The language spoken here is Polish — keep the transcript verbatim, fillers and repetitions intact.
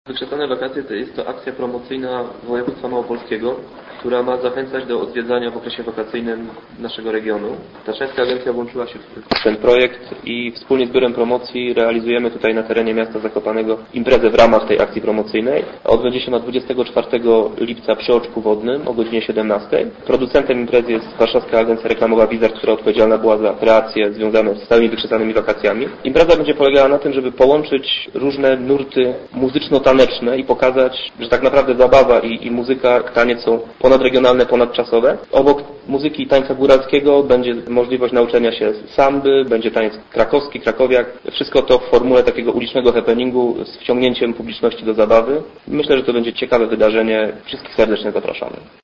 Wykrzesane wakacje to jest to akcja promocyjna województwa małopolskiego, która ma zachęcać do odwiedzania w okresie wakacyjnym naszego regionu. Tatrzańska Agencja włączyła się w ten projekt i wspólnie z Biurem Promocji realizujemy tutaj na terenie miasta Zakopanego imprezę w ramach tej akcji promocyjnej. Odbędzie się na dwudziestego czwartego lipca przy Oczku Wodnym o godzinie siedemnastej. Producentem imprezy jest Warszawska Agencja Reklamowa Wizard, która odpowiedzialna była za kreacje związane z całymi wykrzesanymi wakacjami. Impreza będzie polegała na tym, żeby połączyć różne nurty muzyczno-taneczne i pokazać, że tak naprawdę zabawa i, i muzyka, taniec są ponadregionalne, ponadczasowe. Obok muzyki i tańca góralskiego będzie możliwość nauczenia się samby, będzie taniec krakowski, krakowiak. Wszystko to w formule takiego ulicznego happeningu z wciągnięciem publiczności do zabawy. Myślę, że to będzie ciekawe wydarzenie. Wszystkich serdecznie zapraszamy.